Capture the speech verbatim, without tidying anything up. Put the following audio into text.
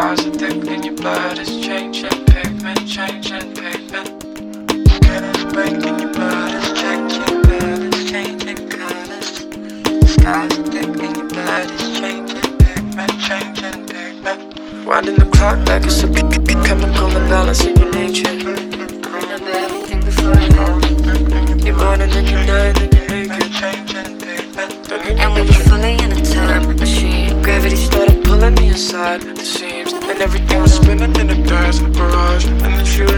Scars are thick in your blood, it's changing pavement, changing pavement. Cannons break in your blood, it's changing colors, changing colors. Scars are thick in your blood, it's changing pavement, changing pavement. Winding the clock back, it's a chemical imbalance in your nature. Remember everything before you left. You're born and then you die and then you naked, changing pavement. And when you're fully in a time machine, Gravity started pulling me aside, it seems. And everything was spinning in a gas garage. And then she